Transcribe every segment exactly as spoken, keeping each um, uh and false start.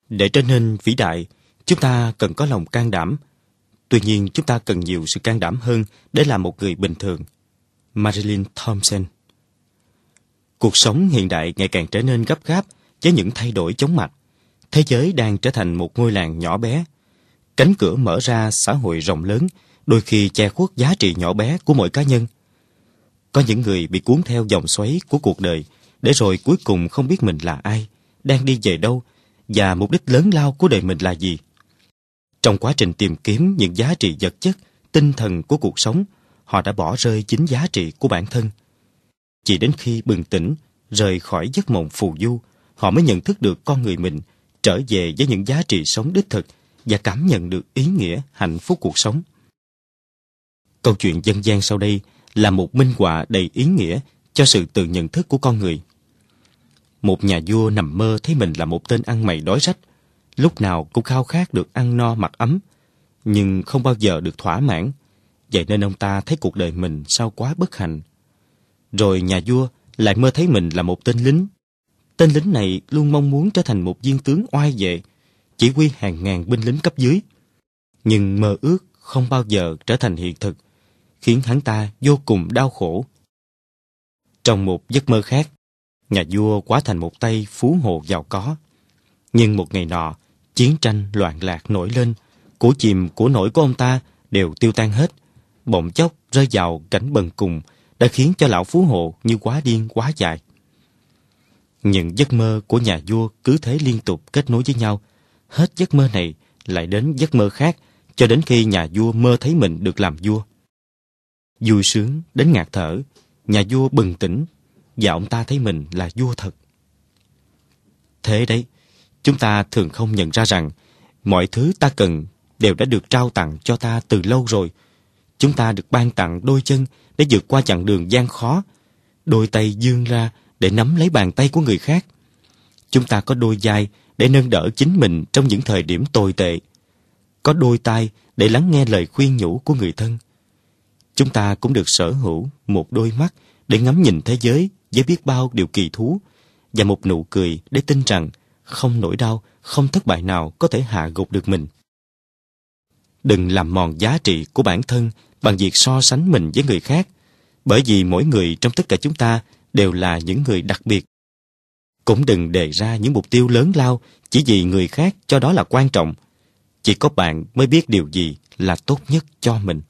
Để trở nên vĩ đại, chúng ta cần có lòng can đảm. Tuy nhiên, chúng ta cần nhiều sự can đảm hơn để làm một người bình thường. Marilyn Thompson. Cuộc sống hiện đại ngày càng trở nên gấp gáp với những thay đổi chóng mặt. Thế giới đang trở thành một ngôi làng nhỏ bé. Cánh cửa mở ra xã hội rộng lớn, đôi khi che khuất giá trị nhỏ bé của mỗi cá nhân. Có những người bị cuốn theo dòng xoáy của cuộc đời, để rồi cuối cùng không biết mình là ai, đang đi về đâu, và mục đích lớn lao của đời mình là gì. Trong quá trình tìm kiếm những giá trị vật chất, tinh thần của cuộc sống, họ đã bỏ rơi chính giá trị của bản thân. Chỉ đến khi bừng tỉnh, rời khỏi giấc mộng phù du, họ mới nhận thức được con người mình, trở về với những giá trị sống đích thực và cảm nhận được ý nghĩa, hạnh phúc cuộc sống. Câu chuyện dân gian sau đây là một minh họa đầy ý nghĩa cho sự tự nhận thức của con người. Một nhà vua nằm mơ thấy mình là một tên ăn mày đói rách, lúc nào cũng khao khát được ăn no mặc ấm, nhưng không bao giờ được thỏa mãn. Vậy nên ông ta thấy cuộc đời mình sao quá bất hạnh. Rồi nhà vua lại mơ thấy mình là một tên lính. Tên lính này luôn mong muốn trở thành một viên tướng oai vệ, chỉ huy hàng ngàn binh lính cấp dưới. Nhưng mơ ước không bao giờ trở thành hiện thực, khiến hắn ta vô cùng đau khổ. Trong một giấc mơ khác, nhà vua hóa thành một tay phú hộ giàu có. Nhưng một ngày nọ, chiến tranh loạn lạc nổi lên, của chìm của nổi của ông ta đều tiêu tan hết. Bỗng chốc rơi vào cảnh bần cùng đã khiến cho lão phú hộ như quá điên quá dại. Những giấc mơ của nhà vua cứ thế liên tục kết nối với nhau. Hết giấc mơ này lại đến giấc mơ khác, cho đến khi nhà vua mơ thấy mình được làm vua. Vui sướng đến ngạt thở, nhà vua bừng tỉnh và ông ta thấy mình là vua thật. Thế đấy, chúng ta thường không nhận ra rằng mọi thứ ta cần đều đã được trao tặng cho ta từ lâu rồi. Chúng ta được ban tặng đôi chân để vượt qua chặng đường gian khó, đôi tay vươn ra để nắm lấy bàn tay của người khác. Chúng ta có đôi vai để nâng đỡ chính mình trong những thời điểm tồi tệ, có đôi tai để lắng nghe lời khuyên nhủ của người thân. Chúng ta cũng được sở hữu một đôi mắt để ngắm nhìn thế giới với biết bao điều kỳ thú, và một nụ cười để tin rằng không nỗi đau, không thất bại nào có thể hạ gục được mình. Đừng làm mòn giá trị của bản thân bằng việc so sánh mình với người khác, bởi vì mỗi người trong tất cả chúng ta đều là những người đặc biệt. Cũng đừng đề ra những mục tiêu lớn lao chỉ vì người khác cho đó là quan trọng. Chỉ có bạn mới biết điều gì là tốt nhất cho mình.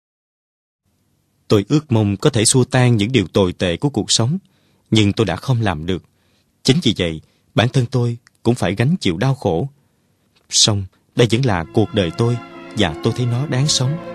Tôi ước mong có thể xua tan những điều tồi tệ của cuộc sống, nhưng tôi đã không làm được. Chính vì vậy, bản thân tôi cũng phải gánh chịu đau khổ. Song đây vẫn là cuộc đời tôi, và tôi thấy nó đáng sống.